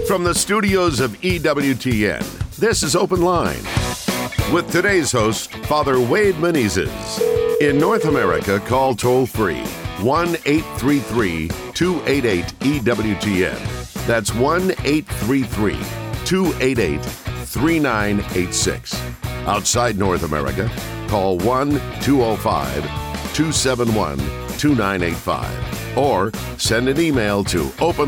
From the studios of EWTN, this is Open Line. With today's host, Father Wade Menezes. In North America, call toll-free 1-833-288-EWTN. That's 1-833-288-3986. Outside North America, call 1-205-271-2985. Or send an email to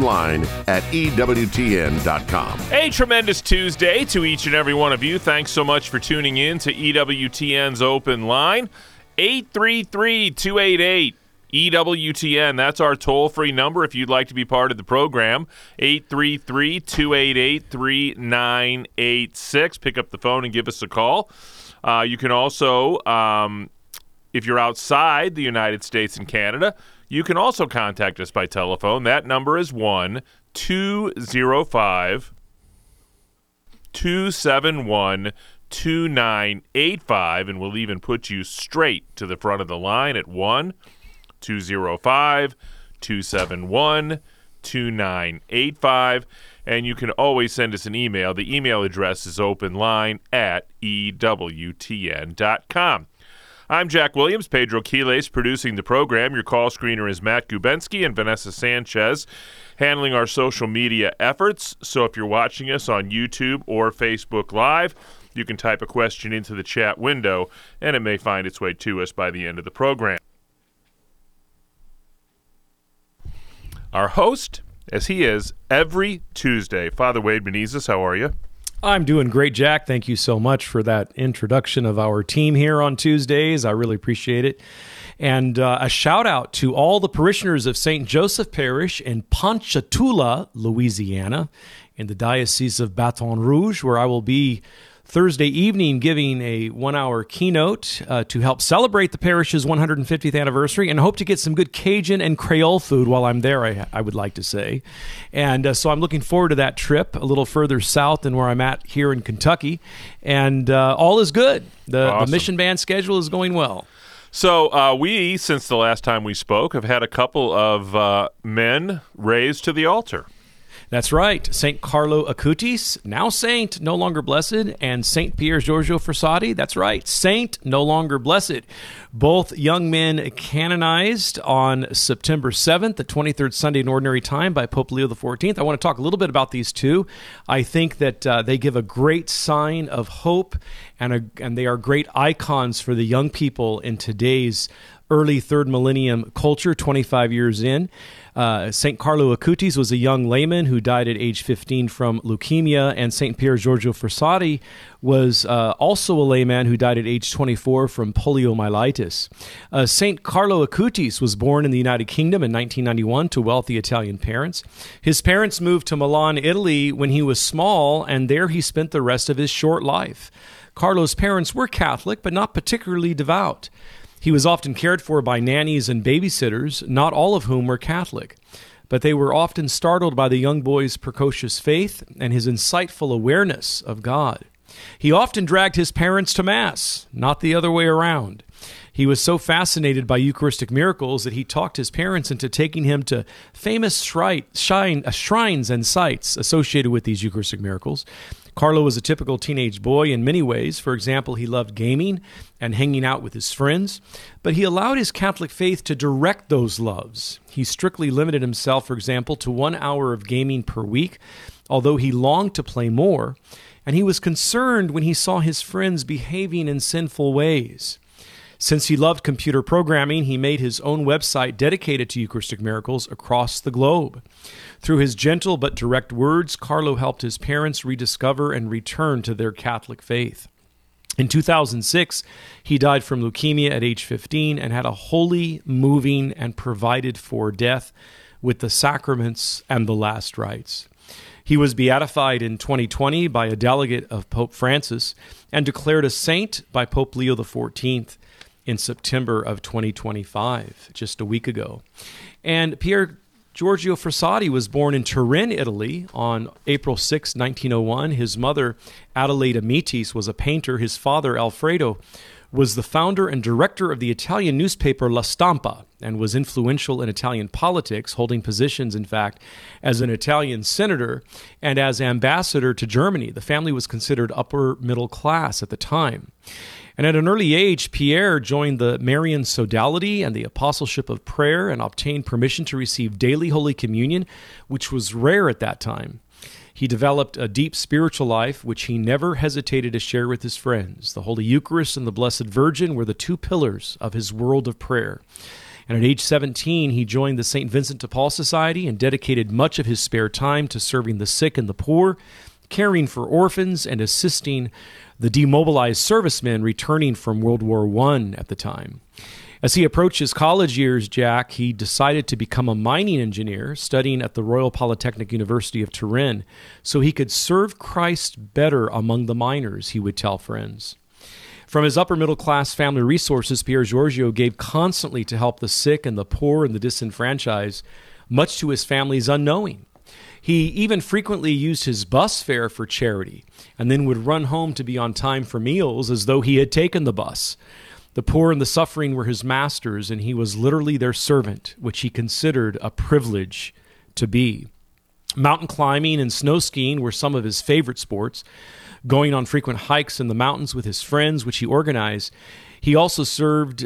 openline@EWTN.com. A tremendous Tuesday to each and every one of you. Thanks so much for tuning in to EWTN's Open Line. 833-288-EWTN. That's our toll-free number if you'd like to be part of the program. 833-288-3986. Pick up the phone and give us a call. You can also, if you're outside the United States and Canada, you can also contact us by telephone. That number is 1-205-271-2985, and we'll even put you straight to the front of the line at 1-205-271-2985. And you can always send us an email. The email address is openline@EWTN.com. I'm Jack Williams. Pedro Quiles producing the program. Your call screener is Matt Gubensky and Vanessa Sanchez handling our social media efforts. So if you're watching us on YouTube or Facebook Live, you can type a question into the chat window, and it may find its way to us by the end of the program. Our host, as he is every Tuesday, Father Wade Menezes. How are you? I'm doing great, Jack. Thank you so much for that introduction of our team here on Tuesdays. I really appreciate it. And a shout out to all the parishioners of St. Joseph Parish in Ponchatoula, Louisiana, in the Diocese of Baton Rouge, where I will be Thursday evening giving a 1-hour keynote to help celebrate the parish's 150th anniversary, and hope to get some good Cajun and Creole food while I'm there, I would like to say. And so I'm looking forward to that trip a little further south than where I'm at here in Kentucky. And all is good. The mission band schedule is going well. So we, since the last time we spoke, have had a couple of men raised to the altar. That's right. St. Carlo Acutis, now saint, no longer blessed, and St. Pier Giorgio Frassati, that's right, saint, no longer blessed. Both young men canonized on September 7th, the 23rd Sunday in Ordinary Time by Pope Leo XIV. I want to talk a little bit about these two. I think that they give a great sign of hope, and they are great icons for the young people in today's early third millennium culture, 25 years in. St. Carlo Acutis was a young layman who died at age 15 from leukemia, and St. Pier Giorgio Frassati was also a layman who died at age 24 from poliomyelitis. St. Carlo Acutis was born in the United Kingdom in 1991 to wealthy Italian parents. His parents moved to Milan, Italy when he was small, and there he spent the rest of his short life. Carlo's parents were Catholic, but not particularly devout. He was often cared for by nannies and babysitters, not all of whom were Catholic, but they were often startled by the young boy's precocious faith and his insightful awareness of God. He often dragged his parents to Mass, not the other way around. He was so fascinated by Eucharistic miracles that he talked his parents into taking him to famous shrines and sites associated with these Eucharistic miracles. Carlo was a typical teenage boy in many ways. For example, he loved gaming and hanging out with his friends, but he allowed his Catholic faith to direct those loves. He strictly limited himself, for example, to 1 hour of gaming per week, although he longed to play more, and he was concerned when he saw his friends behaving in sinful ways. Since he loved computer programming, he made his own website dedicated to Eucharistic miracles across the globe. Through his gentle but direct words, Carlo helped his parents rediscover and return to their Catholic faith. In 2006, he died from leukemia at age 15 and had a holy, moving, and provided-for death with the sacraments and the last rites. He was beatified in 2020 by a delegate of Pope Francis and declared a saint by Pope Leo XIV in September of 2025, just a week ago. And Pier Giorgio Frassati was born in Turin, Italy on April 6, 1901. His mother, Adelaide Amitis, was a painter. His father, Alfredo, was the founder and director of the Italian newspaper La Stampa. and was influential in Italian politics, holding positions, in fact, as an Italian senator and as ambassador to Germany. The family was considered upper middle class at the time. And at an early age, Pierre joined the Marian Sodality and the Apostleship of Prayer and obtained permission to receive daily Holy Communion, which was rare at that time. He developed a deep spiritual life, which he never hesitated to share with his friends. The Holy Eucharist and the Blessed Virgin were the two pillars of his world of prayer. And at age 17, he joined the St. Vincent de Paul Society and dedicated much of his spare time to serving the sick and the poor, caring for orphans, and assisting the demobilized servicemen returning from World War I at the time. As he approached his college years, Jack, he decided to become a mining engineer, studying at the Royal Polytechnic University of Turin, so he could serve Christ better among the miners, he would tell friends. From his upper-middle-class family resources, Pier Giorgio gave constantly to help the sick and the poor and the disenfranchised, much to his family's unknowing. He even frequently used his bus fare for charity and then would run home to be on time for meals as though he had taken the bus. The poor and the suffering were his masters, and he was literally their servant, which he considered a privilege to be. Mountain climbing and snow skiing were some of his favorite sports. Going on frequent hikes in the mountains with his friends, which he organized, these also served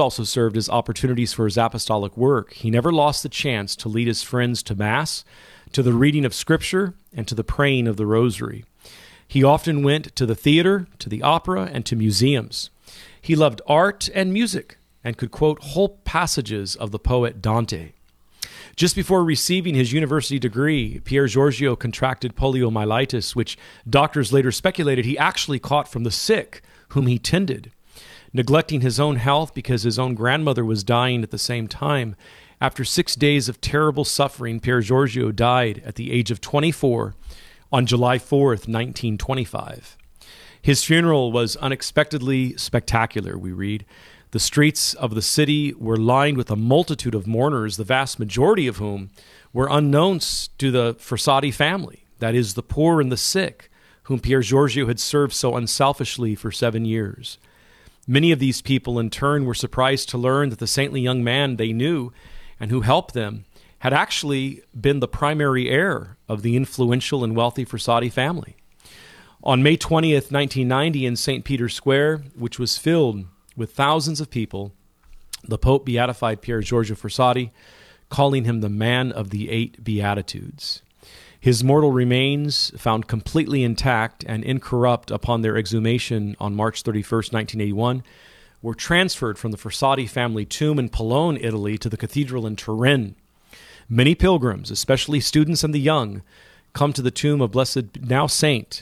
as opportunities for his apostolic work. He never lost the chance to lead his friends to Mass, to the reading of Scripture, and to the praying of the Rosary. He often went to the theater, to the opera, and to museums. He loved art and music and could quote whole passages of the poet Dante. Just before receiving his university degree, Pier Giorgio contracted poliomyelitis, which doctors later speculated he actually caught from the sick whom he tended. Neglecting his own health because his own grandmother was dying at the same time, after 6 days of terrible suffering, Pier Giorgio died at the age of 24 on July 4th, 1925. His funeral was unexpectedly spectacular, we read. The streets of the city were lined with a multitude of mourners, the vast majority of whom were unknowns to the Fossati family, that is, the poor and the sick, whom Pier Giorgio had served so unselfishly for 7 years. Many of these people, in turn, were surprised to learn that the saintly young man they knew and who helped them had actually been the primary heir of the influential and wealthy Fossati family. On May 20th, 1990, in St. Peter's Square, which was filled with thousands of people, the Pope beatified Pier Giorgio Fossati, calling him the man of the 8 Beatitudes. His mortal remains, found completely intact and incorrupt upon their exhumation on March 31st, 1981, were transferred from the Fossati family tomb in Polone, Italy, to the cathedral in Turin. Many pilgrims, especially students and the young, come to the tomb of blessed now saint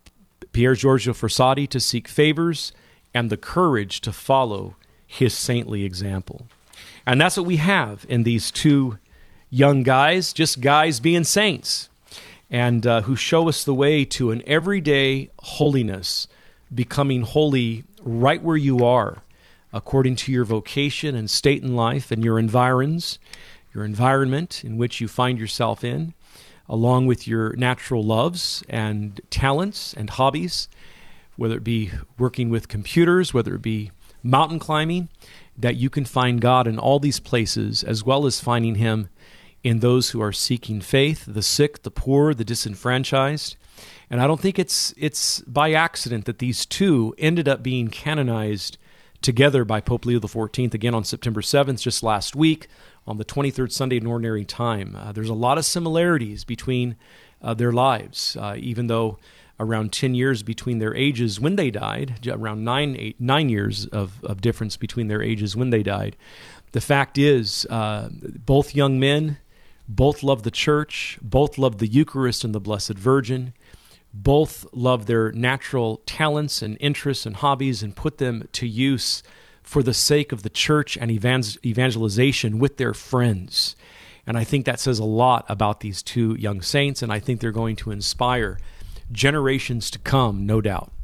Pier Giorgio Fossati to seek favors and the courage to follow his saintly example. And that's what we have in these two young guys, just guys being saints, and who show us the way to an everyday holiness, becoming holy right where you are, according to your vocation and state in life and your environs, your environment in which you find yourself in, along with your natural loves and talents and hobbies, whether it be working with computers, whether it be mountain climbing, that you can find God in all these places, as well as finding Him in those who are seeking faith, the sick, the poor, the disenfranchised. And I don't think it's by accident that these two ended up being canonized together by Pope Leo XIV, again on September 7th, just last week, on the 23rd Sunday in Ordinary Time. There's a lot of similarities between their lives, even though around 10 years between their ages when they died, around 9 years of difference between their ages when they died. The fact is, both young men, both loved the church, both loved the Eucharist and the Blessed Virgin, both loved their natural talents and interests and hobbies and put them to use for the sake of the church and evangelization with their friends. And I think that says a lot about these two young saints, and I think they're going to inspire generations to come, no doubt.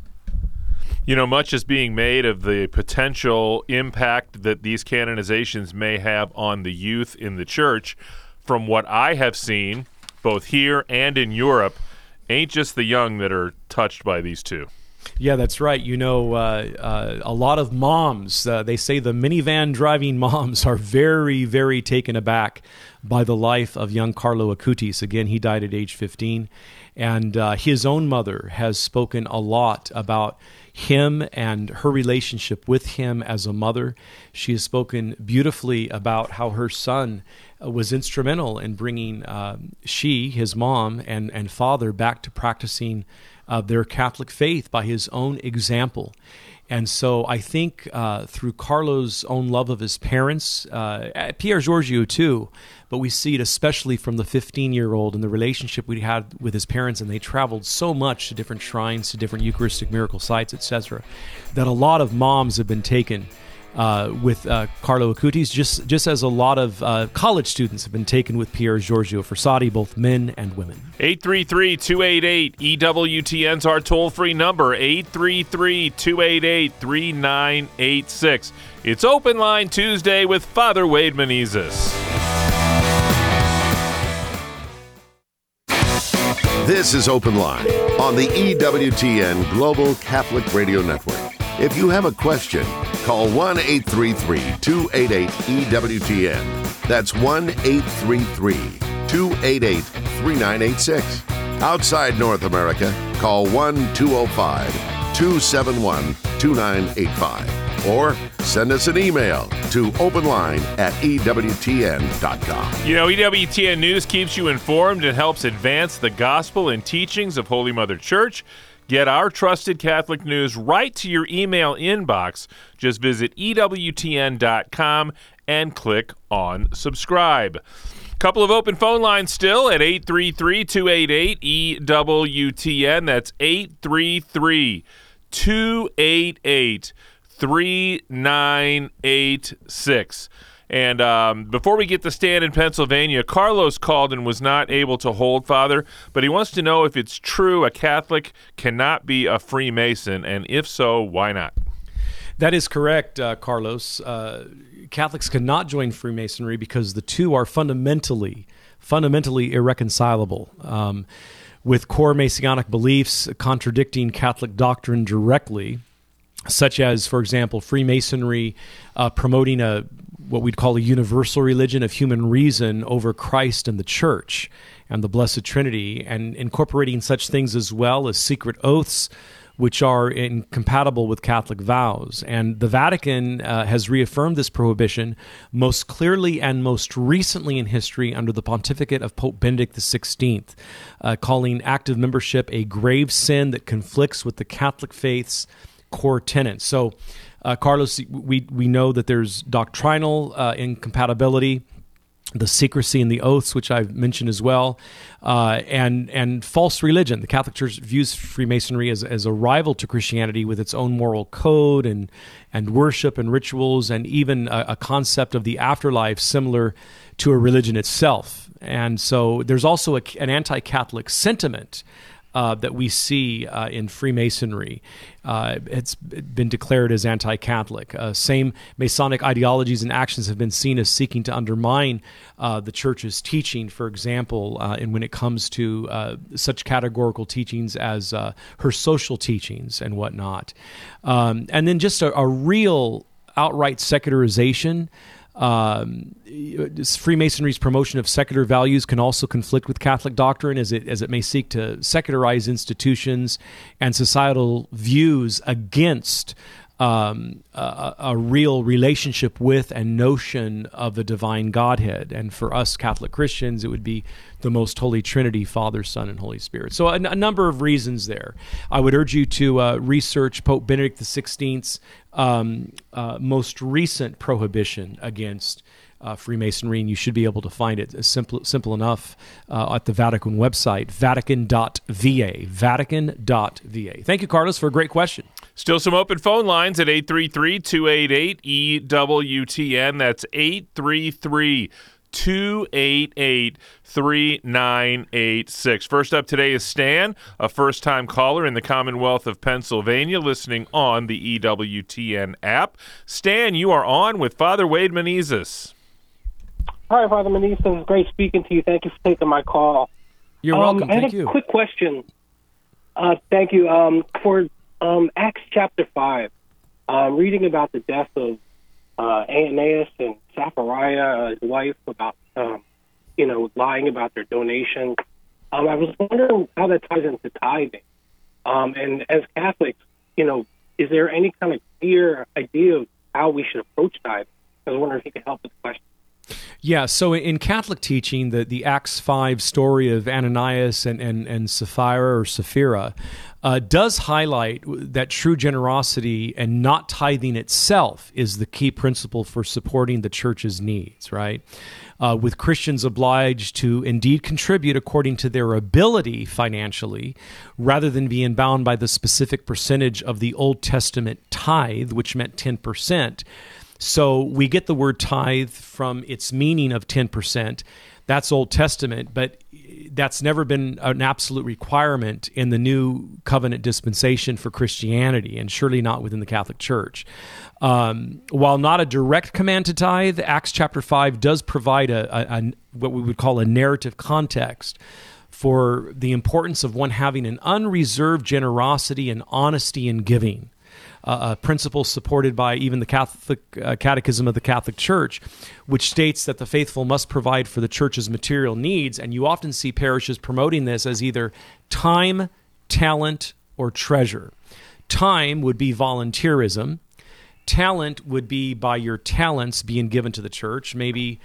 You know, much is being made of the potential impact that these canonizations may have on the youth in the church. From what I have seen, both here and in Europe, ain't just the young that are touched by these two. Yeah, that's right. You know, a lot of moms, they say the minivan driving moms are very, very taken aback by the life of young Carlo Acutis. Again, he died at age 15. And his own mother has spoken a lot about him and her relationship with him as a mother. She has spoken beautifully about how her son was instrumental in bringing his mom, and father back to practicing their Catholic faith by his own example. And so I think through Carlo's own love of his parents, Pier Giorgio too, but we see it especially from the 15-year-old and the relationship we had with his parents, and they traveled so much to different shrines, to different Eucharistic miracle sites, etc., that a lot of moms have been taken with Carlo Acutis, just as a lot of college students have been taken with Pier Giorgio Frassati, both men and women. 833-288-EWTN's our toll-free number, 833-288-3986. It's Open Line Tuesday with Father Wade Menezes. This is Open Line on the EWTN Global Catholic Radio Network. If you have a question, call 1-833-288-EWTN. That's 1-833-288-3986. Outside North America, call 1-205-271-2985. Or send us an email to openline@EWTN.com. You know, EWTN News keeps you informed and helps advance the gospel and teachings of Holy Mother Church. Get our trusted Catholic news right to your email inbox. Just visit EWTN.com and click on subscribe. Couple of open phone lines still at 833-288-EWTN. That's 833-288-3986. And before we get to Stan in Pennsylvania, Carlos called and was not able to hold, Father, but he wants to know if it's true a Catholic cannot be a Freemason, and if so, why not? That is correct, Carlos. Catholics cannot join Freemasonry because the two are fundamentally irreconcilable, with core Masonic beliefs contradicting Catholic doctrine directly, such as, for example, Freemasonry promoting what we'd call a universal religion of human reason over Christ and the Church and the Blessed Trinity, and incorporating such things as well as secret oaths, which are incompatible with Catholic vows. And the Vatican has reaffirmed this prohibition most clearly and most recently in history under the pontificate of Pope Benedict XVI, calling active membership a grave sin that conflicts with the Catholic faith's core tenets. So, Carlos, we know that there's doctrinal incompatibility, the secrecy in the oaths, which I've mentioned as well, and false religion. The Catholic Church views Freemasonry as a rival to Christianity with its own moral code and worship and rituals, and even a concept of the afterlife similar to a religion itself. And so there's also an anti-Catholic sentiment that we see in Freemasonry. It's been declared as anti-Catholic. Same Masonic ideologies and actions have been seen as seeking to undermine the Church's teaching, for example, and when it comes to such categorical teachings as her social teachings and whatnot. And then just a real outright secularization. Freemasonry's promotion of secular values can also conflict with Catholic doctrine, as it may seek to secularize institutions and societal views against a real relationship with and notion of the divine Godhead. And for us Catholic Christians, it would be the most holy Trinity, Father, Son, and Holy Spirit. So a number of reasons there. I would urge you to research Pope Benedict XVI's most recent prohibition against Freemasonry, and you should be able to find it simple enough at the Vatican website, vatican.va, vatican.va. Thank you, Carlos, for a great question. Still some open phone lines at 833-288-EWTN. That's 833-288-3986. First up today is Stan, a first-time caller in the Commonwealth of Pennsylvania, listening on the EWTN app. Stan, you are on with Father Wade Menezes. Hi, Father Menezes. Great speaking to you. Thank you for taking my call. You're welcome. I Thank have you. a quick question. Thank you. For Acts chapter 5, reading about the death of Ananias and Sapphira, his wife, about, lying about their donation. I was wondering how that ties into tithing. And as Catholics, is there any kind of clear idea of how we should approach tithing? I was wondering if you could help with the question. Yeah, so in Catholic teaching, the Acts 5 story of Ananias and Sapphira does highlight that true generosity and not tithing itself is the key principle for supporting the church's needs, right? With Christians obliged to indeed contribute according to their ability financially, rather than being bound by the specific percentage of the Old Testament tithe, which meant 10%. So we get the word tithe from its meaning of 10%. That's Old Testament, but that's never been an absolute requirement in the New Covenant dispensation for Christianity, and surely not within the Catholic Church. While not a direct command to tithe, Acts chapter 5 does provide a what we would call a narrative context for the importance of one having an unreserved generosity and honesty in giving. A principle supported by even the Catholic Catechism of the Catholic Church, which states that the faithful must provide for the church's material needs. And you often see parishes promoting this as either time, talent, or treasure. Time would be volunteerism. Talent would be by your talents being given to the church. Maybe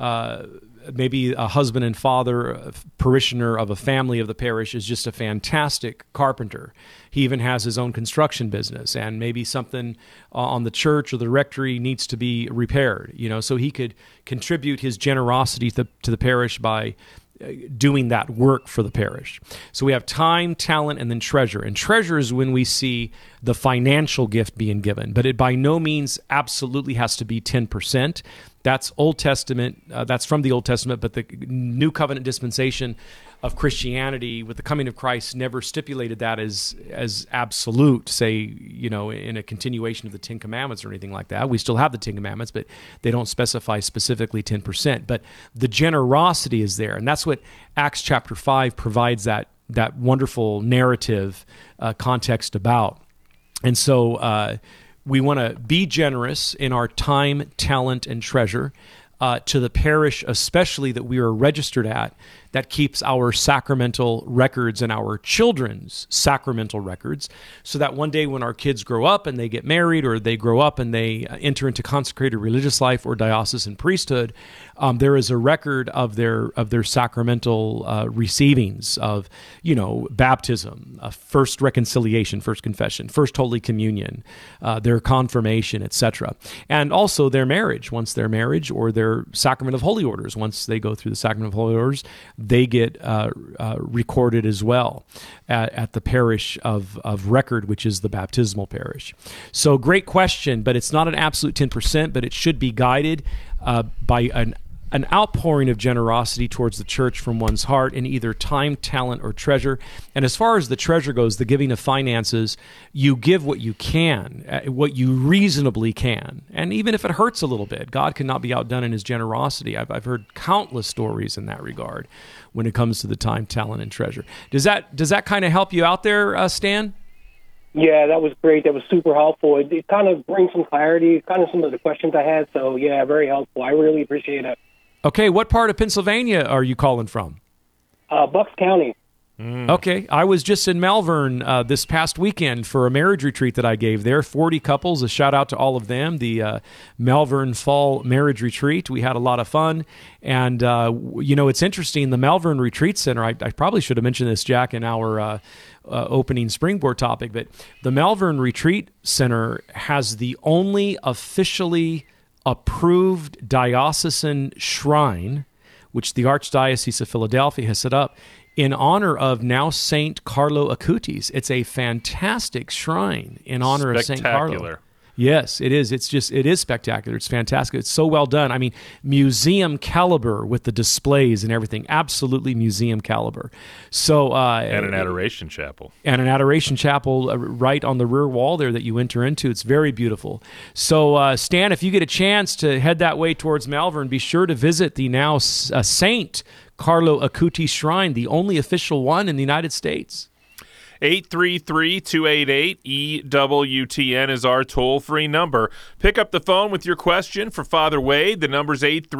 a husband and father, a parishioner of a family of the parish, is just a fantastic carpenter. He even has his own construction business, and maybe something on the church or the rectory needs to be repaired. So he could contribute his generosity to the parish by doing that work for the parish. So we have time, talent, and then treasure. And treasure is when we see the financial gift being given, but it by no means absolutely has to be 10%. That's Old Testament. That's from the Old Testament, but the New Covenant dispensation of Christianity with the coming of Christ never stipulated that as absolute, say, in a continuation of the Ten Commandments or anything like that. We still have the Ten Commandments, but they don't specify specifically 10%. But the generosity is there, and that's what Acts chapter 5 provides that wonderful narrative context about. And so we want to be generous in our time, talent, and treasure to the parish, especially that we are registered at, that keeps our sacramental records and our children's sacramental records, so that one day when our kids grow up and they get married, or they grow up and they enter into consecrated religious life or diocesan priesthood, there is a record of their sacramental receivings of, baptism, first reconciliation, first confession, first Holy Communion, their confirmation, etc., and also their marriage. Once their marriage, or their sacrament of holy orders, once they go through the sacrament of holy orders, they get recorded as well at the parish of record, which is the baptismal parish. So great question, but it's not an absolute 10%, but it should be guided by an outpouring of generosity towards the church from one's heart in either time, talent, or treasure. And as far as the treasure goes, the giving of finances, you give what you can, what you reasonably can. And even if it hurts a little bit, God cannot be outdone in his generosity. I've heard countless stories in that regard when it comes to the time, talent, and treasure. Does that kind of help you out there, Stan? Yeah, that was great. That was super helpful. It kind of brings some clarity, kind of some of the questions I had. So, yeah, very helpful. I really appreciate it. Okay, what part of Pennsylvania are you calling from? Bucks County. Okay, I was just in Malvern this past weekend for a marriage retreat that I gave there. 40 couples, a shout out to all of them, the Malvern Fall Marriage Retreat. We had a lot of fun. And, it's interesting, the Malvern Retreat Center, I probably should have mentioned this, Jack, in our opening springboard topic, but the Malvern Retreat Center has the only officially approved diocesan shrine, which the Archdiocese of Philadelphia has set up in honor of now Saint Carlo Acutis. It's a fantastic shrine in honor of Saint Carlo. Spectacular. Yes, it is. It is spectacular. It's fantastic. It's so well done. I mean, museum caliber with the displays and everything. Absolutely museum caliber. So And an adoration chapel. And an adoration chapel right on the rear wall there that you enter into. It's very beautiful. So, Stan, if you get a chance to head that way towards Malvern, be sure to visit the now Saint Carlo Acutis Shrine, the only official one in the United States. 833-288-EWTN is our toll-free number. Pick up the phone with your question for Father Wade. The number's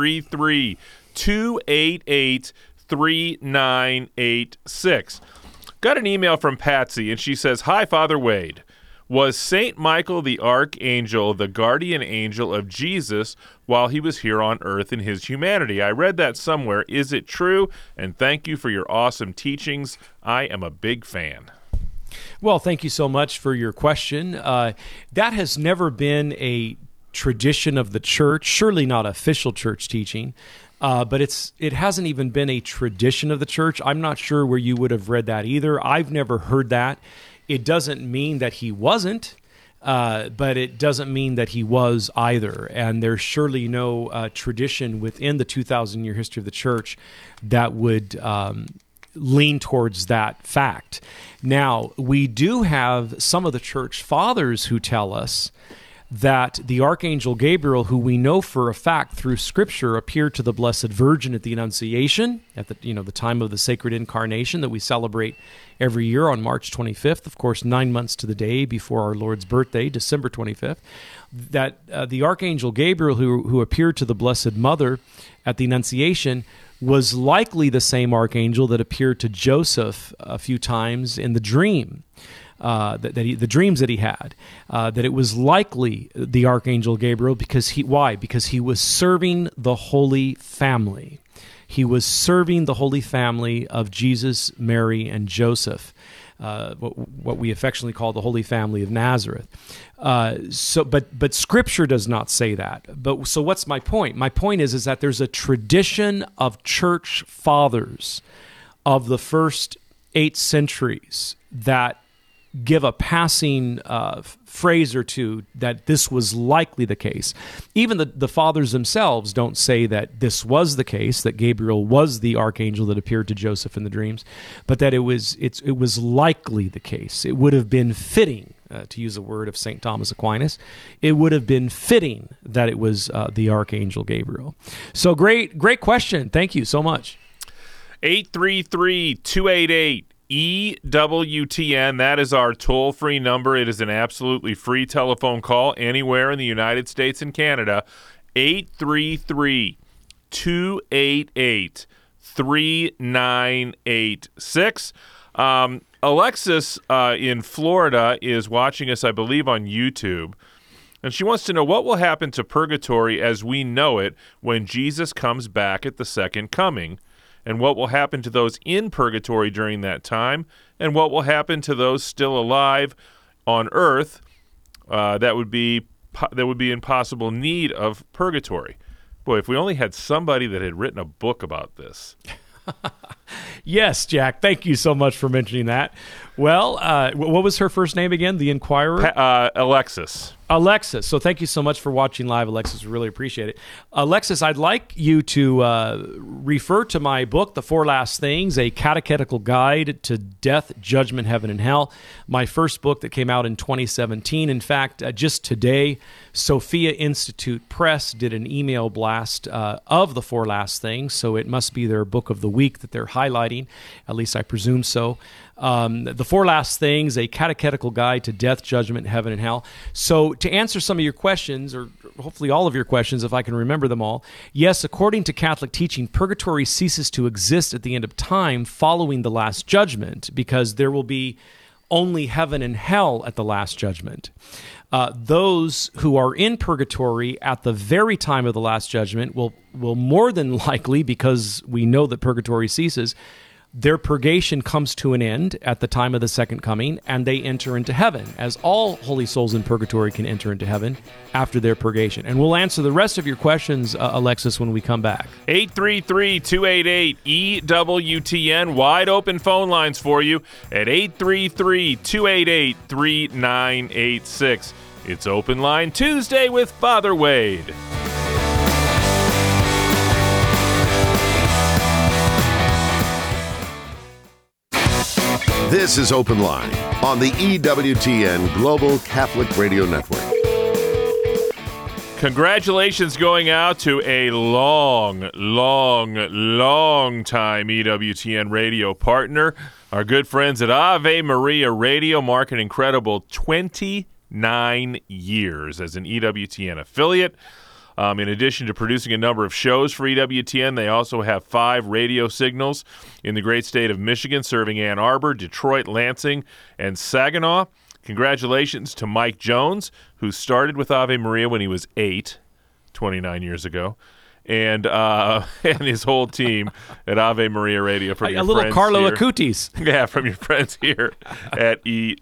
833-288-3986. Got an email from Patsy, and she says, "Hi, Father Wade. Was St. Michael the Archangel the guardian angel of Jesus while he was here on earth in his humanity? I read that somewhere. Is it true? And thank you for your awesome teachings. I am a big fan." Well, thank you so much for your question. That has never been a tradition of the church, surely not official church teaching, but it hasn't even been a tradition of the church. I'm not sure where you would have read that either. I've never heard that. It doesn't mean that he wasn't, but it doesn't mean that he was either. And there's surely no tradition within the 2,000-year history of the church that would lean towards that fact. Now, we do have some of the church fathers who tell us that the Archangel Gabriel, who we know for a fact through Scripture appeared to the Blessed Virgin at the Annunciation, at the time of the Sacred Incarnation that we celebrate every year on March 25th, of course, 9 months to the day before our Lord's birthday, December 25th, that the Archangel Gabriel, who appeared to the Blessed Mother at the Annunciation, was likely the same archangel that appeared to Joseph a few times in the dream. The dreams that he had, that it was likely the Archangel Gabriel because he was serving the Holy Family. He was serving the Holy Family of Jesus, Mary, and Joseph, what we affectionately call the Holy Family of Nazareth. But Scripture does not say that. So what's my point? My point is that there's a tradition of church fathers of the first 8 centuries that give a passing phrase or two that this was likely the case. Even the fathers themselves don't say that this was the case, that Gabriel was the archangel that appeared to Joseph in the dreams, but that it was likely the case. It would have been fitting, to use a word of St. Thomas Aquinas, it would have been fitting that it was the Archangel Gabriel. So great question. Thank you so much. 833-288-EWTN. That is our toll-free number. It is an absolutely free telephone call anywhere in the United States and Canada. 833-288-3986. Alexis in Florida is watching us, I believe, on YouTube. And she wants to know what will happen to purgatory as we know it when Jesus comes back at the second coming. And what will happen to those in purgatory during that time, and what will happen to those still alive on earth that would be in possible need of purgatory. Boy, if we only had somebody that had written a book about this. Yes, Jack. Thank you so much for mentioning that. Well, what was her first name again? The Inquirer? Alexis. Alexis. So thank you so much for watching live, Alexis. We really appreciate it. Alexis, I'd like you to refer to my book, The Four Last Things, a catechetical guide to death, judgment, heaven, and hell. My first book that came out in 2017. In fact, just today, Sophia Institute Press did an email blast of The Four Last Things, so it must be their book of the week that they're highlighting. At least I presume so. The Four Last Things, a catechetical guide to death, judgment, heaven, and hell. So to answer some of your questions, or hopefully all of your questions, if I can remember them all, yes, according to Catholic teaching, purgatory ceases to exist at the end of time following the Last Judgment, because there will be only heaven and hell at the Last Judgment. Those who are in purgatory at the very time of the Last Judgment will more than likely, because we know that purgatory ceases, their purgation comes to an end at the time of the second coming, and they enter into heaven, as all holy souls in purgatory can enter into heaven after their purgation. And we'll answer the rest of your questions, Alexis, when we come back. 833-288-EWTN. Wide open phone lines for you at 833-288-3986. It's Open Line Tuesday with Father Wade. This is Open Line on the EWTN Global Catholic Radio Network. Congratulations going out to a long time EWTN radio partner. Our good friends at Ave Maria Radio mark an incredible 29 years as an EWTN affiliate. In addition to producing a number of shows for EWTN, they also have 5 radio signals in the great state of Michigan, serving Ann Arbor, Detroit, Lansing, and Saginaw. Congratulations to Mike Jones, who started with Ave Maria when he was 8, 29 years ago, and his whole team at Ave Maria Radio. From your little friends Carlo here. Acutis. Yeah, from your friends here at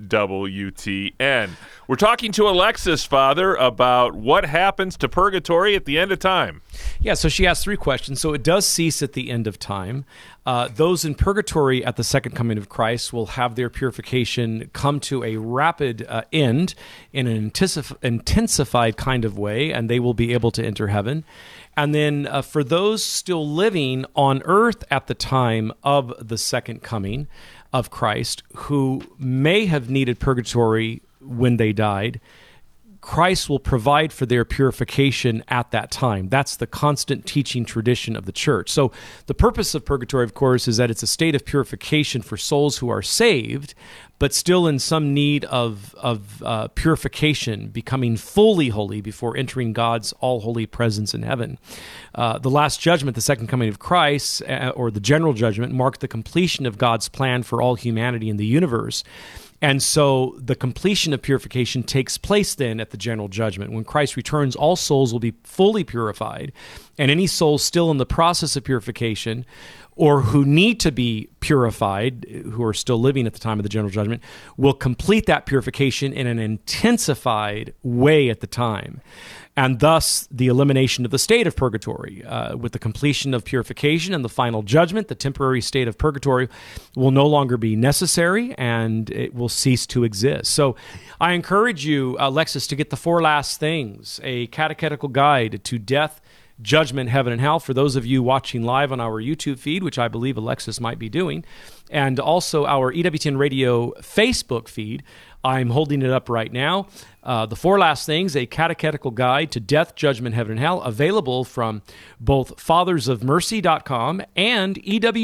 EWTN. We're talking to Alexis, Father, about what happens to purgatory at the end of time. Yeah, so she asked 3 questions. So it does cease at the end of time. Those in purgatory at the second coming of Christ will have their purification come to a rapid end in an intensified kind of way, and they will be able to enter heaven. And then for those still living on earth at the time of the second coming of Christ, who may have needed purgatory when they died, Christ will provide for their purification at that time. That's the constant teaching tradition of the church. So the purpose of purgatory, of course, is that it's a state of purification for souls who are saved, but still in some need of purification, becoming fully holy before entering God's all-holy presence in heaven. The last judgment, the second coming of Christ, or the general judgment, marked the completion of God's plan for all humanity in the universe. And so the completion of purification takes place then at the general judgment. When Christ returns, all souls will be fully purified, and any souls still in the process of purification or who need to be purified, who are still living at the time of the general judgment, will complete that purification in an intensified way at the time. And thus, the elimination of the state of purgatory. With the completion of purification and the final judgment, the temporary state of purgatory will no longer be necessary, and it will cease to exist. So I encourage you, Alexis, to get the 4 Last Things, a catechetical guide to death, judgment, heaven, and hell, for those of you watching live on our YouTube feed, which I believe Alexis might be doing, and also our EWTN Radio Facebook feed. I'm holding it up right now. The 4 Last Things, a catechetical guide to death, judgment, heaven, and hell, available from both fathersofmercy.com and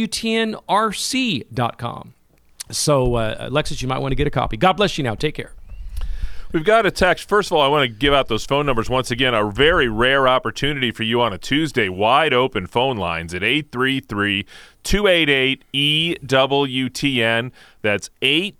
EWTNRC.com. So, Alexis, you might want to get a copy. God bless you now. Take care. We've got a text. First of all, I want to give out those phone numbers once again. A very rare opportunity for you on a Tuesday. Wide open phone lines at 833-288-EWTN. That's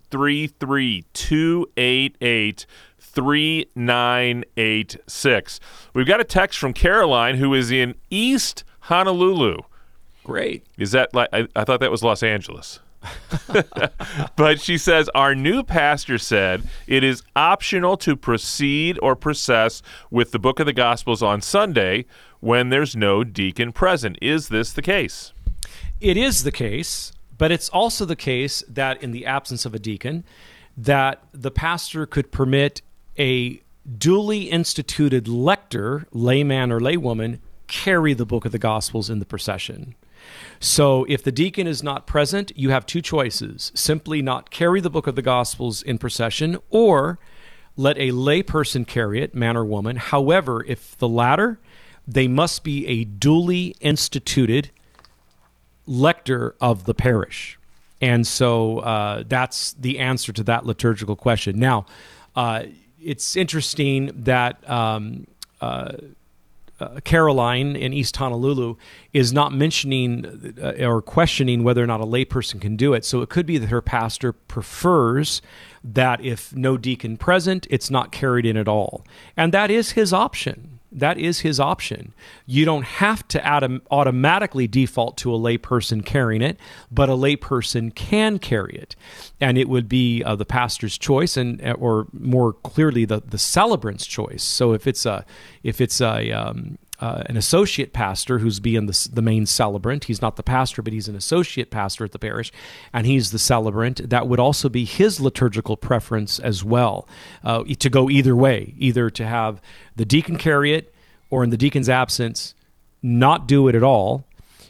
833-288-3986. We've got a text from Caroline, who is in East Honolulu. Great. Is that like, I thought that was Los Angeles. But she says, our new pastor said it is optional to proceed or process with the Book of the Gospels on Sunday when there's no deacon present. Is this the case? It is the case, but it's also the case that in the absence of a deacon, that the pastor could permit a duly instituted lector, layman or laywoman, carry the Book of the Gospels in the procession. So if the deacon is not present, you have 2 choices. Simply not carry the Book of the Gospels in procession, or let a lay person carry it, man or woman. However, if the latter, they must be a duly instituted lector of the parish. And so that's the answer to that liturgical question. Now, it's interesting that Caroline in East Honolulu is not mentioning or questioning whether or not a layperson can do it. So it could be that her pastor prefers that if no deacon present, it's not carried in at all. And that is his option. That is his option. You don't have to automatically default to a layperson carrying it, but a layperson can carry it. And it would be the pastor's choice, or more clearly, the celebrant's choice. So if it's an associate pastor who's being the main celebrant, he's not the pastor, but he's an associate pastor at the parish, and he's the celebrant, that would also be his liturgical preference as well, to go either way, either to have the deacon carry it, or in the deacon's absence, not do it at all,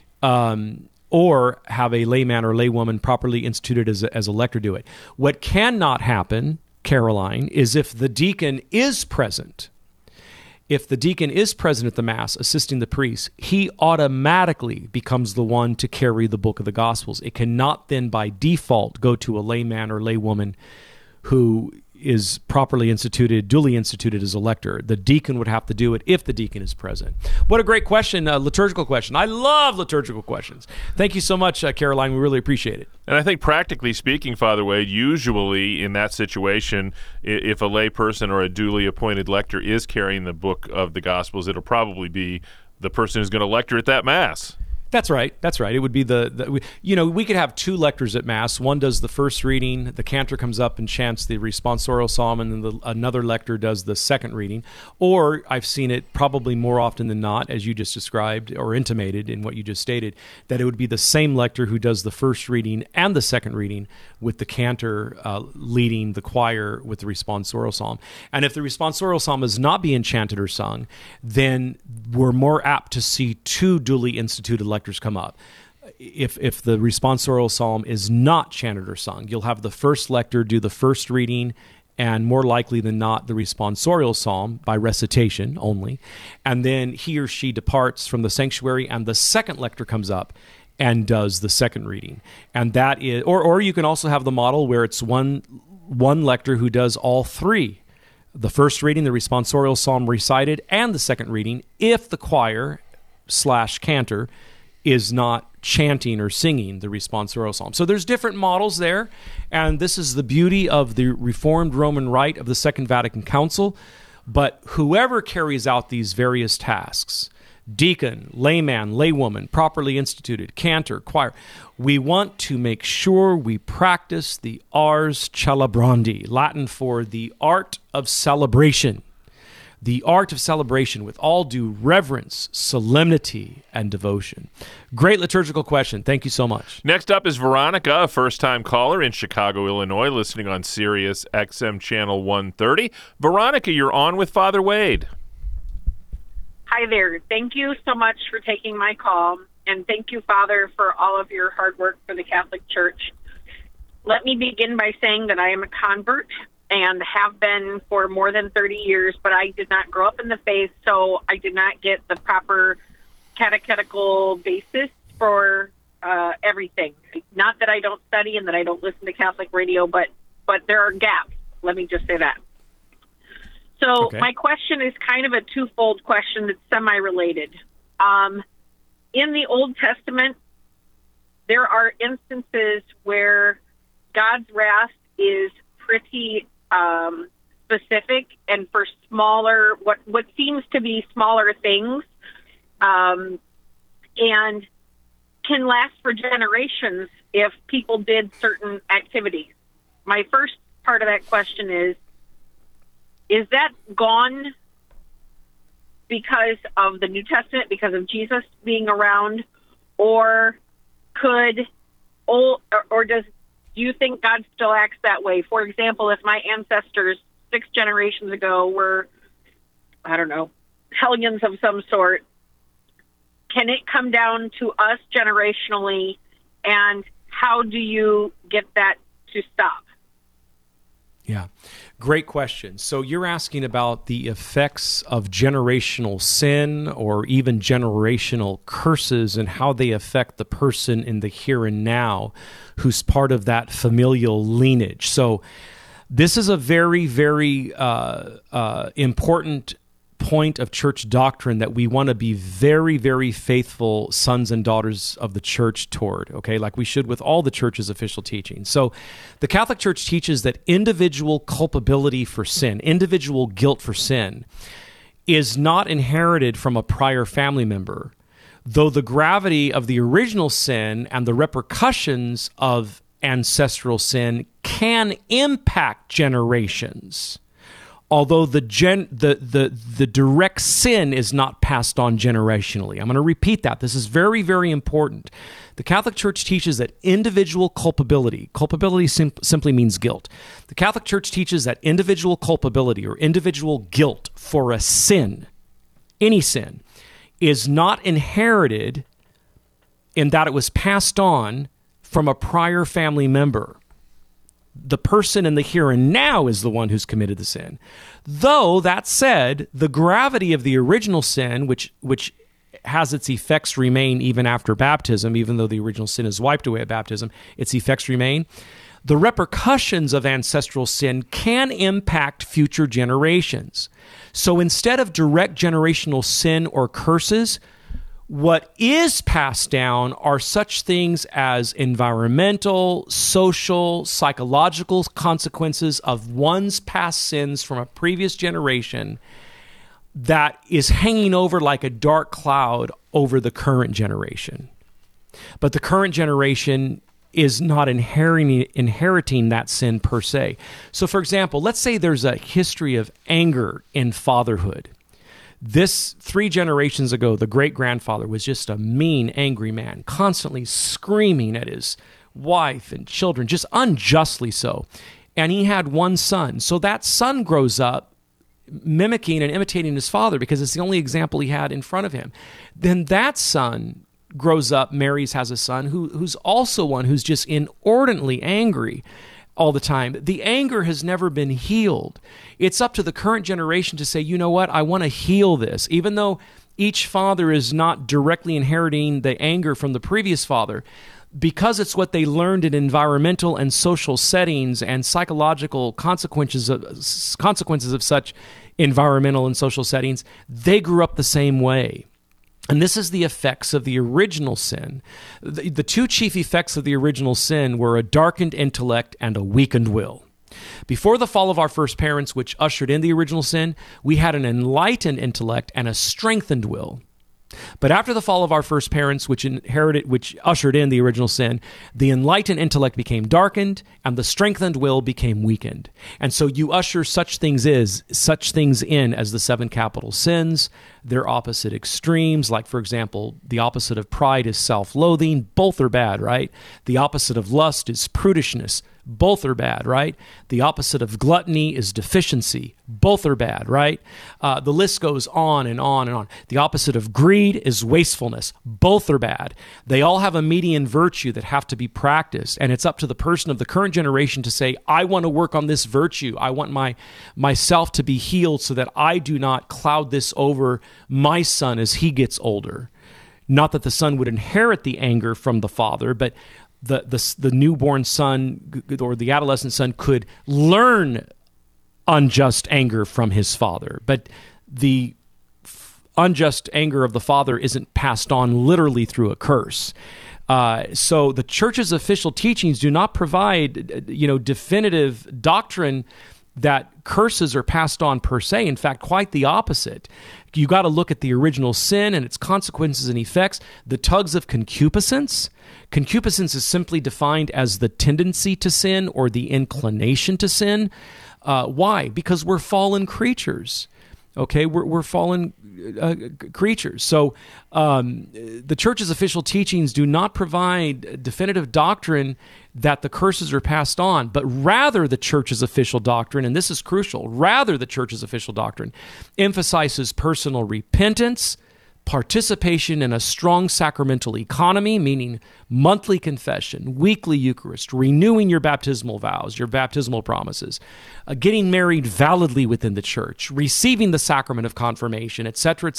or have a layman or laywoman properly instituted as a lector do it. What cannot happen, Caroline, is if the deacon is present if the deacon is present at the Mass assisting the priest, he automatically becomes the one to carry the book of the Gospels. It cannot then by default go to a layman or laywoman who is properly instituted, duly instituted as a lector. The deacon would have to do it if the deacon is present. What a great question, liturgical question. I love liturgical questions. Thank you so much, Caroline. We really appreciate it. And I think practically speaking, Father Wade, usually in that situation, if a lay person or a duly appointed lector is carrying the book of the Gospels, it'll probably be the person who's going to lector at that Mass. That's right. It would be we could have two lectors at Mass. One does the first reading, the cantor comes up and chants the responsorial psalm, and then another lector does the second reading. Or I've seen it probably more often than not, as you just described or intimated in what you just stated, that it would be the same lector who does the first reading and the second reading, with the cantor leading the choir with the responsorial psalm. And if the responsorial psalm is not being chanted or sung, then we're more apt to see two duly instituted lectors come up. If the responsorial psalm is not chanted or sung, you'll have the first lector do the first reading, and more likely than not, the responsorial psalm by recitation only. And then he or she departs from the sanctuary, and the second lector comes up and does the second reading. And that is, or you can also have the model where it's one lector who does all three. The first reading, the responsorial psalm recited, and the second reading, if the choir/cantor is not chanting or singing the responsorial psalm. So there's different models there, and this is the beauty of the Reformed Roman Rite of the Second Vatican Council. But whoever carries out these various tasks, deacon, layman, laywoman, properly instituted, cantor, choir, we want to make sure we practice the ars celebrandi, Latin for the art of celebration. The art of celebration with all due reverence, solemnity, and devotion. Great liturgical question. Thank you so much. Next up is Veronica, a first-time caller in Chicago, Illinois, listening on Sirius XM Channel 130. Veronica, you're on with Father Wade. Hi there. Thank you so much for taking my call, and thank you, Father, for all of your hard work for the Catholic Church. Let me begin by saying that I am a convert and have been for more than 30 years, but I did not grow up in the faith, so I did not get the proper catechetical basis for everything. Not that I don't study and that I don't listen to Catholic radio, but there are gaps. Let me just say that. So My question is kind of a twofold question that's semi-related. In the Old Testament, there are instances where God's wrath is pretty specific, and for smaller, what seems to be smaller things, and can last for generations if people did certain activities. My first part of that question is that gone because of the New Testament, because of Jesus being around, or do you think God still acts that way? For example, if my ancestors 6 generations ago were, I don't know, hellions of some sort, can it come down to us generationally, and how do you get that to stop? Yeah, great question. So you're asking about the effects of generational sin or even generational curses and how they affect the person in the here and now who's part of that familial lineage. So this is a very, very important point of church doctrine that we want to be very, very faithful sons and daughters of the church toward, okay, like we should with all the church's official teaching. So the Catholic Church teaches that individual culpability for sin, individual guilt for sin, is not inherited from a prior family member, though the gravity of the original sin and the repercussions of ancestral sin can impact generations. Although the direct sin is not passed on generationally. I'm going to repeat that. This is very, very important. The Catholic Church teaches that individual culpability simply means guilt. The Catholic Church teaches that individual culpability or individual guilt for a sin, any sin, is not inherited in that it was passed on from a prior family member. The person in the here and now is the one who's committed the sin. Though, that said, the gravity of the original sin, which has its effects remain even after baptism, even though the original sin is wiped away at baptism, its effects remain. The repercussions of ancestral sin can impact future generations. So instead of direct generational sin or curses, what is passed down are such things as environmental, social, psychological consequences of one's past sins from a previous generation that is hanging over like a dark cloud over the current generation. But the current generation is not inheriting that sin per se. So, for example, let's say there's a history of anger in fatherhood. This 3 generations ago, the great-grandfather was just a mean, angry man, constantly screaming at his wife and children, just unjustly so. And he had one son. So that son grows up mimicking and imitating his father because it's the only example he had in front of him. Then that son grows up, marries, has a son who's also one who's just inordinately angry all the time. The anger has never been healed. It's up to the current generation to say, you know what, I want to heal this. Even though each father is not directly inheriting the anger from the previous father, because it's what they learned in environmental and social settings and psychological consequences of such environmental and social settings, they grew up the same way. And this is the effects of the original sin. The 2 chief effects of the original sin were a darkened intellect and a weakened will. Before the fall of our first parents, which ushered in the original sin, we had an enlightened intellect and a strengthened will. But after the fall of our first parents, which ushered in the original sin, the enlightened intellect became darkened, and the strengthened will became weakened. And so you usher such things in as the 7 capital sins, their opposite extremes. Like, for example, the opposite of pride is self-loathing. Both are bad, right? The opposite of lust is prudishness. Both are bad, right? The opposite of gluttony is deficiency. Both are bad, right? The list goes on and on and on. The opposite of greed is wastefulness. Both are bad. They all have a median virtue that have to be practiced, and it's up to the person of the current generation to say, I want to work on this virtue. I want myself to be healed so that I do not cloud this over my son as he gets older. Not that the son would inherit the anger from the father, but the newborn son or the adolescent son could learn unjust anger from his father. But the unjust anger of the father isn't passed on literally through a curse. So the church's official teachings do not provide, definitive doctrine that curses are passed on per se. In fact, quite the opposite. You got to look at the original sin and its consequences and effects. The tugs of concupiscence. Concupiscence is simply defined as the tendency to sin or the inclination to sin. Why? Because we're fallen creatures. Okay, we're fallen creatures. So the church's official teachings do not provide definitive doctrine that the curses are passed on, but rather the church's official doctrine, and this is crucial, rather the church's official doctrine emphasizes personal repentance, participation in a strong sacramental economy, meaning monthly confession, weekly Eucharist, renewing your baptismal vows, your baptismal promises, getting married validly within the church, receiving the sacrament of confirmation, etc.,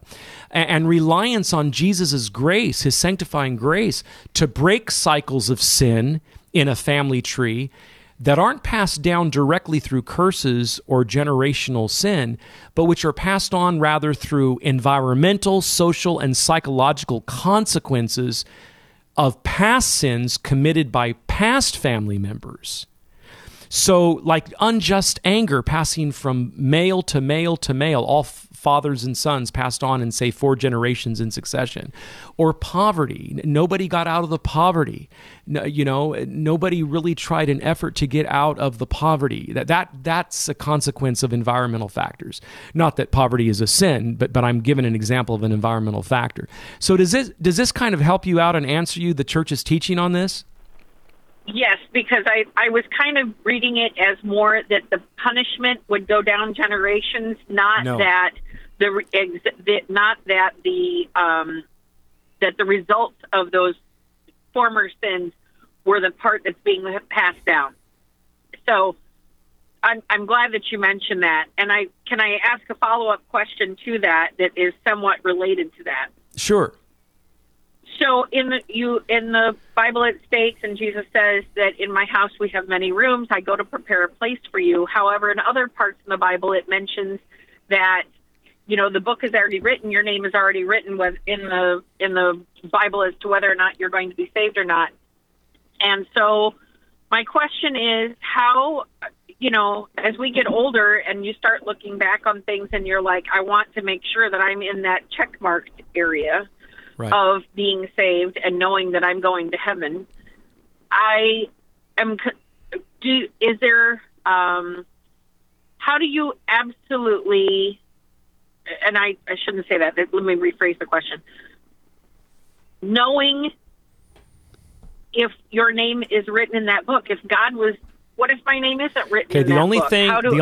and reliance on Jesus' grace, his sanctifying grace, to break cycles of sin in a family tree that aren't passed down directly through curses or generational sin, but which are passed on rather through environmental, social, and psychological consequences of past sins committed by past family members. So, like unjust anger passing from male to male to male, all fathers and sons passed on in, say, 4 generations in succession. Or poverty. Nobody got out of the poverty. Nobody really tried an effort to get out of the poverty. That's a consequence of environmental factors. Not that poverty is a sin, but I'm giving an example of an environmental factor. So does this kind of help you out and answer you the church's teaching on this? Yes, because I was kind of reading it as more that the punishment would go down generations, not that the results of those former sins were the part that's being passed down. So I'm glad that you mentioned that. And can I ask a follow-up question to that is somewhat related to that? Sure. So in the Bible it states, and Jesus says that in my house we have many rooms. I go to prepare a place for you. However, in other parts in the Bible it mentions that, you know, the book is already written. Your name is already written in the Bible as to whether or not you're going to be saved or not. And so my question is, how, you know, as we get older and you start looking back on things and you're like, I want to make sure that I'm in that checkmarked area Right. of being saved and knowing that I'm going to heaven. How do you absolutely, and I shouldn't say that, let me rephrase the question. Knowing if your name is written in that book, what if my name isn't written in that book? The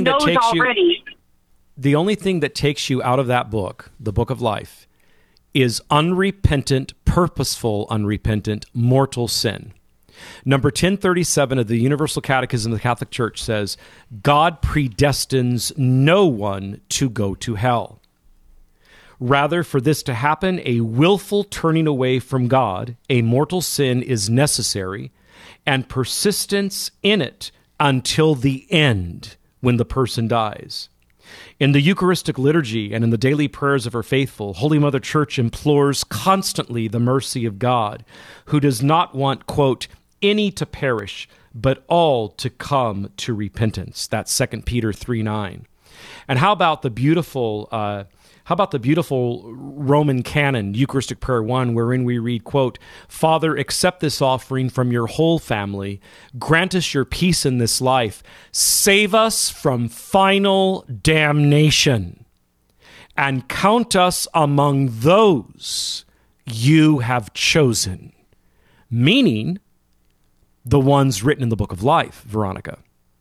only thing that takes you out of that book, the book of life, is unrepentant, purposeful, unrepentant, mortal sin. Number 1037 of the Universal Catechism of the Catholic Church says, God predestines no one to go to hell. Rather, for this to happen, a willful turning away from God, a mortal sin, is necessary, and persistence in it until the end, when the person dies. In the Eucharistic liturgy and in the daily prayers of her faithful, Holy Mother Church implores constantly the mercy of God, who does not want, quote, any to perish, but all to come to repentance. That's 2 Peter 3:9. And how about the beautiful Roman canon, Eucharistic Prayer 1, wherein we read, quote, Father, accept this offering from your whole family. Grant us your peace in this life. Save us from final damnation. And count us among those you have chosen. Meaning, the ones written in the book of life, Veronica.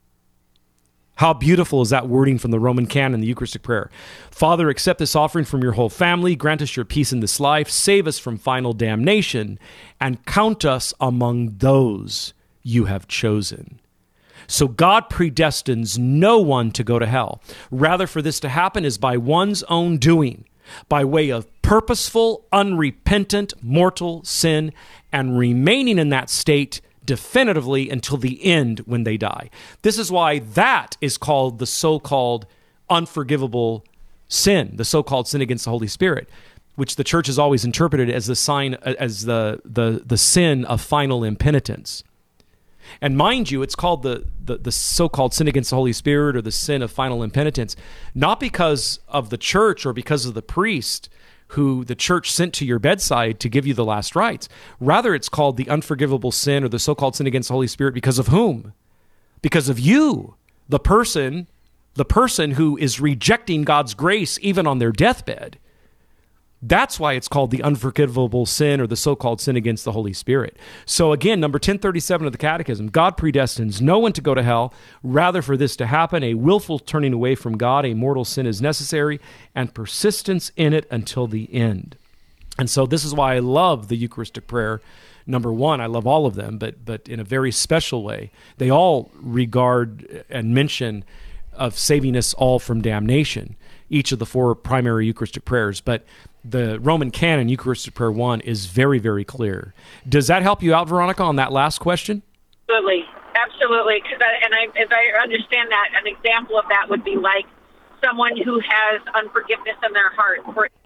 How beautiful is that wording from the Roman canon, the Eucharistic prayer. Father, accept this offering from your whole family. Grant us your peace in this life. Save us from final damnation. And count us among those you have chosen. So God predestines no one to go to hell. Rather, for this to happen is by one's own doing, by way of purposeful, unrepentant, mortal sin, and remaining in that state definitively until the end when they die. This is why that is called the so-called unforgivable sin, the so-called sin against the Holy Spirit, which the church has always interpreted as the sign, as the sin of final impenitence. And mind you, it's called the so-called sin against the Holy Spirit or the sin of final impenitence, not because of the church or because of the priest who the church sent to your bedside to give you the last rites. Rather, it's called the unforgivable sin or the so-called sin against the Holy Spirit because of whom? Because of you, the person who is rejecting God's grace even on their deathbed. That's why it's called the unforgivable sin or the so-called sin against the Holy Spirit. So again, number 1037 of the Catechism, God predestines no one to go to hell. Rather, for this to happen, a willful turning away from God, a mortal sin is necessary, and persistence in it until the end. And so this is why I love the Eucharistic prayer. Number one, I love all of them, but in a very special way. They all regard and mention of saving us all from damnation, each of the four primary Eucharistic prayers. But the Roman canon, Eucharistic Prayer 1, is very, very clear. Does that help you out, Veronica, on that last question? Absolutely. As I understand that, an example of that would be like someone who has unforgiveness in their heart.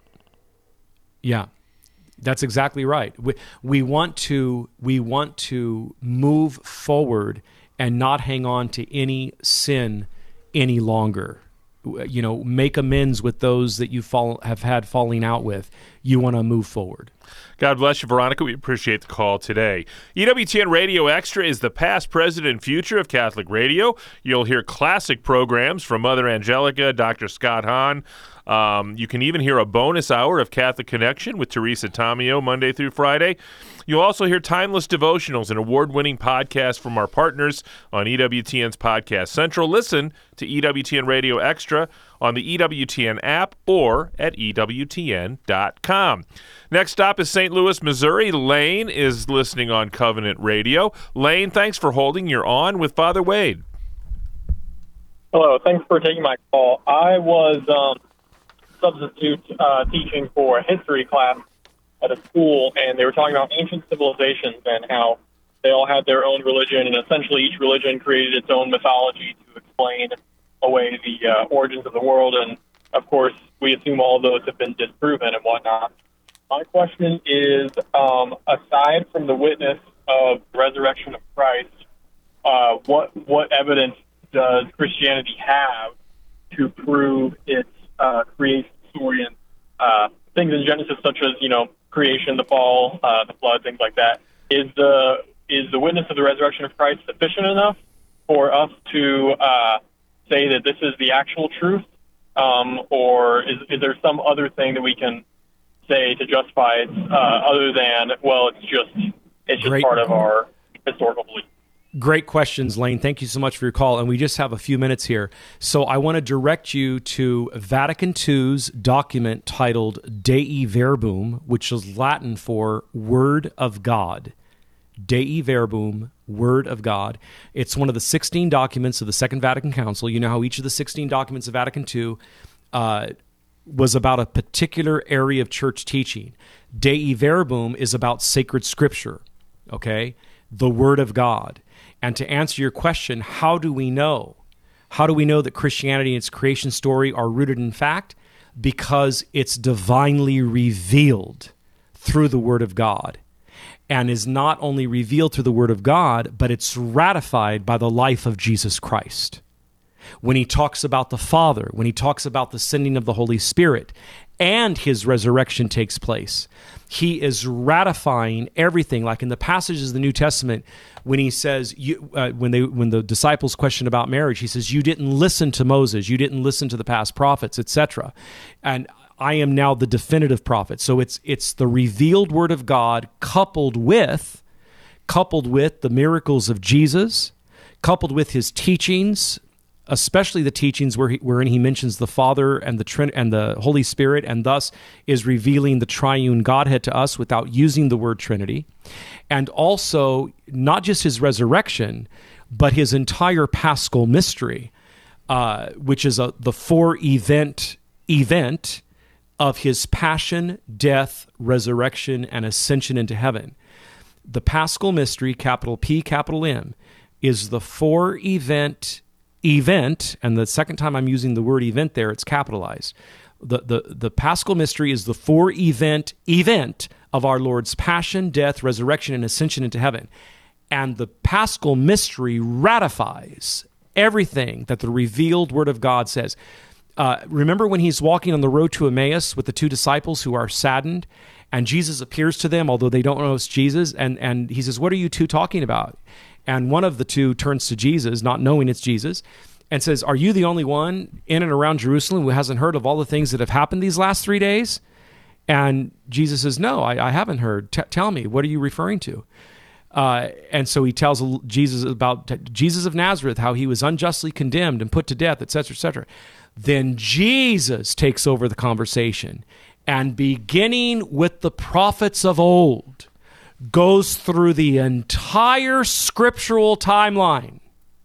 Yeah, that's exactly right. We want to move forward and not hang on to any sin any longer. You know, make amends with those that you have had falling out with. You want to move forward. God bless you, Veronica. We appreciate the call today. EWTN Radio Extra is the past, present, and future of Catholic radio. You'll hear classic programs from Mother Angelica, Dr. Scott Hahn. You can even hear a bonus hour of Catholic Connection with Teresa Tomeo Monday through Friday. You'll also hear timeless devotionals and award-winning podcasts from our partners on EWTN's Podcast Central. Listen to EWTN Radio Extra on the EWTN app or at EWTN.com. Next stop is St. Louis, Missouri. Lane is listening on Covenant Radio. Lane, thanks for holding. You're on with Father Wade. Hello, thanks for taking my call. I was substitute teaching for a history class at a school, and they were talking about ancient civilizations and how they all had their own religion, and essentially each religion created its own mythology to explain away the origins of the world. And, of course, we assume all those have been disproven and whatnot. My question is, aside from the witness of the resurrection of Christ, what evidence does Christianity have to prove its creation story and things in Genesis, such as creation, the fall, the flood, things like that? Is the witness of the resurrection of Christ sufficient enough for us to say that this is the actual truth, or is there some other thing that we can say to justify it other than, well, it's just part of our historical belief? Great questions, Lane. Thank you so much for your call. And we just have a few minutes here. So I want to direct you to Vatican II's document titled Dei Verbum, which is Latin for Word of God. Dei Verbum, Word of God. It's one of the 16 documents of the Second Vatican Council. You know how each of the 16 documents of Vatican II was about a particular area of church teaching. Dei Verbum is about sacred scripture, okay? The Word of God. And to answer your question, how do we know? How do we know that Christianity and its creation story are rooted in fact? Because it's divinely revealed through the Word of God. And is not only revealed through the Word of God, but it's ratified by the life of Jesus Christ. When he talks about the Father, when he talks about the sending of the Holy Spirit, and his resurrection takes place, he is ratifying everything. Like in the passages of the New Testament, when he says, when the disciples question about marriage, he says, "You didn't listen to Moses, you didn't listen to the past prophets, etc." And I am now the definitive prophet. So it's the revealed Word of God coupled with the miracles of Jesus, coupled with his teachings, especially the teachings wherein he mentions the Father and the Holy Spirit, and thus is revealing the triune Godhead to us without using the word Trinity. And also, not just his resurrection, but his entire Paschal mystery, which is the four-event of his passion, death, resurrection, and ascension into heaven. The Paschal mystery, capital P, capital M, is the four-event, and the second time I'm using the word event there, it's capitalized. The Paschal mystery is the four-event of our Lord's passion, death, resurrection, and ascension into heaven. And the Paschal mystery ratifies everything that the revealed Word of God says. Remember when he's walking on the road to Emmaus with the two disciples who are saddened, and Jesus appears to them, although they don't know it's Jesus, and he says, "What are you two talking about?" And one of the two turns to Jesus, not knowing it's Jesus, and says, "Are you the only one in and around Jerusalem who hasn't heard of all the things that have happened these last 3 days?" And Jesus says, "No, I haven't heard. Tell me, what are you referring to?" And so he tells Jesus about Jesus of Nazareth, how he was unjustly condemned and put to death, etc., etc. Then Jesus takes over the conversation, and beginning with the prophets of old, goes through the entire scriptural timeline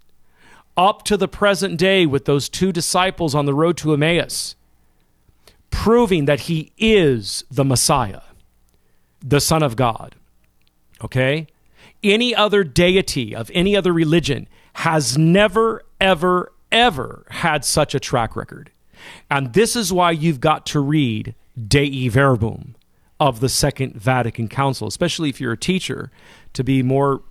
up to the present day with those two disciples on the road to Emmaus, proving that he is the Messiah, the Son of God. Okay? Any other deity of any other religion has never, ever, ever had such a track record. And this is why you've got to read Dei Verbum of the Second Vatican Council, especially if you're a teacher, to be more,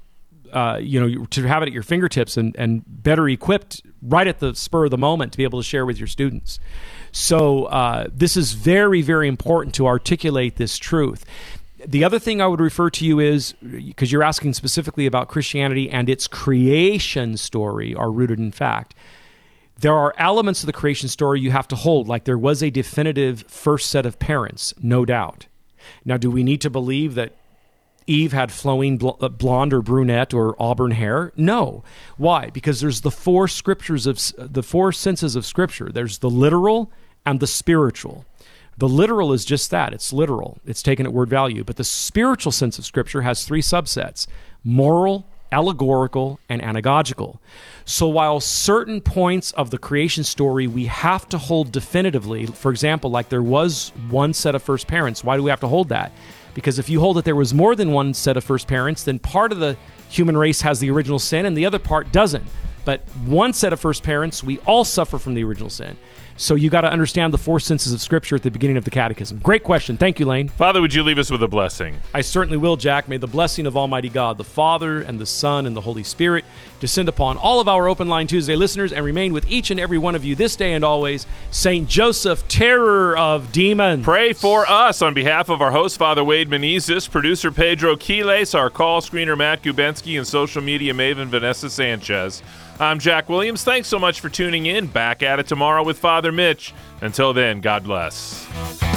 to have it at your fingertips and better equipped right at the spur of the moment to be able to share with your students. So this is very, very important to articulate this truth. The other thing I would refer to you is, because you're asking specifically about Christianity and its creation story are rooted in fact, there are elements of the creation story you have to hold, like there was a definitive first set of parents, no doubt. Now, do we need to believe that Eve had flowing blonde or brunette or auburn hair? No. Why? Because there's the four senses of Scripture. There's the literal and the spiritual. The literal is just that. It's literal. It's taken at word value. But the spiritual sense of Scripture has three subsets: moral, allegorical, and anagogical. So while certain points of the creation story we have to hold definitively, for example, like there was one set of first parents, why do we have to hold that? Because if you hold that there was more than one set of first parents, then part of the human race has the original sin and the other part doesn't. But one set of first parents, we all suffer from the original sin. So you got to understand the four senses of Scripture at the beginning of the Catechism. Great question. Thank you, Lane. Father, would you leave us with a blessing? I certainly will, Jack. May the blessing of Almighty God, the Father, and the Son, and the Holy Spirit descend upon all of our Open Line Tuesday listeners and remain with each and every one of you this day and always. St. Joseph, terror of demons. Pray for us on behalf of our host, Father Wade Menezes, producer Pedro Quiles, our call screener Matt Gubensky, and social media maven Vanessa Sanchez. I'm Jack Williams. Thanks so much for tuning in. Back at it tomorrow with Father Mitch. Until then, God bless.